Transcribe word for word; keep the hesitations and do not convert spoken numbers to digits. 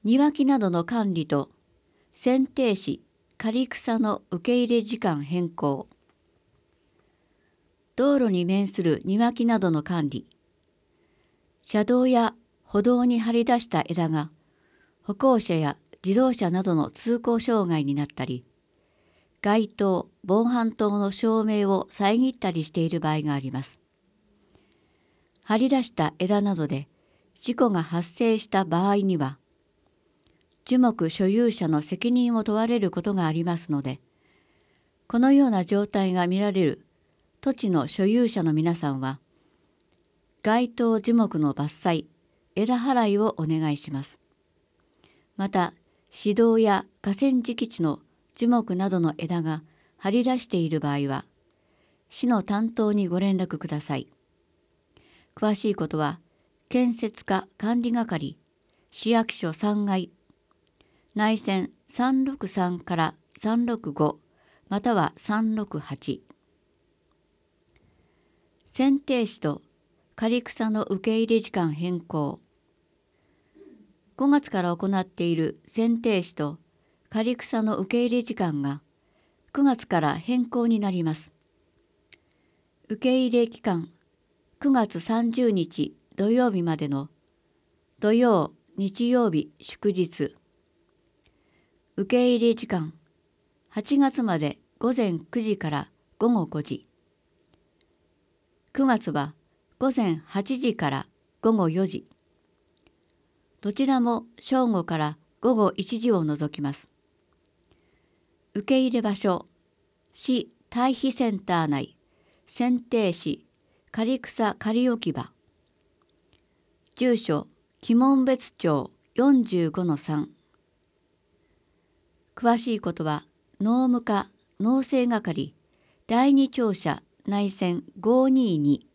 庭木などの管理と剪定枝、刈草の受け入れ時間変更、道路に面する庭木などの管理、車道や歩道に張り出した枝が歩行者や自動車などの通行障害になったり、街灯、防犯灯の照明を遮ったりしている場合があります。張り出した枝などで事故が発生した場合には、樹木所有者の責任を問われることがありますので、このような状態が見られる土地の所有者の皆さんは、該当樹木の伐採、枝払いをお願いします。また、市道や河川敷地の樹木などの枝が張り出している場合は、市の担当にご連絡ください。詳しいことは、建設課管理係、市役所さんがい、内線さんろくさんからさんろくご、またはさんろくはち。剪定枝と刈草の受け入れ時間変更。ごがつから行っている剪定枝と刈草の受け入れ時間がくがつから変更になります。受け入れ期間くがつさんじゅうにち土曜日までの土曜、日曜日、祝日。受け入れ時間はちがつまで午前くじから午後ごじ。くがつは午前はちじから午後よじ。どちらも正午から午後いちじを除きます。受け入れ場所、市堆肥センター内、剪定枝、刈草仮置き場。住所、鬼門別町 よんじゅうごのさん。詳しいことは、農務課農政係第二庁舎内線ごーにーに